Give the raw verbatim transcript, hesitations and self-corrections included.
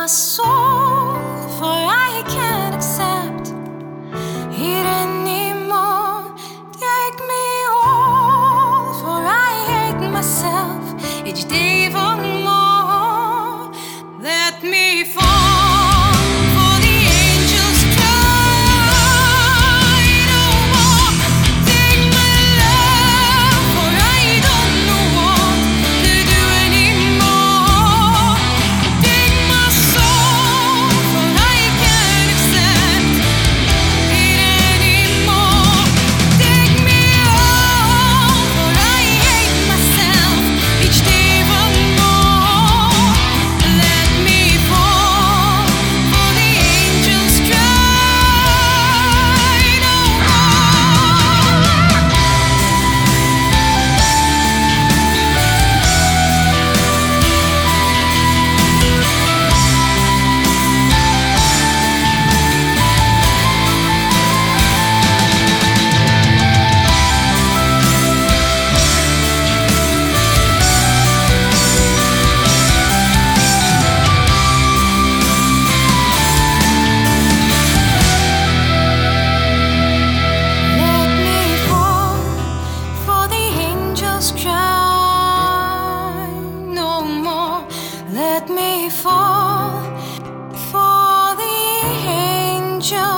my soul, for I can't accept it anymore. Take me all, for I hate myself each day even more. Let me fall, for the angels cry no more. Take my love, for I don't know what to do anymore. Take my soul, for I can't accept it anymore. Take me all, for I hate myself each day even more. Let me fall, for the angels cry no more. Let me fall, for the angels cry no more. Let me fall, for the angels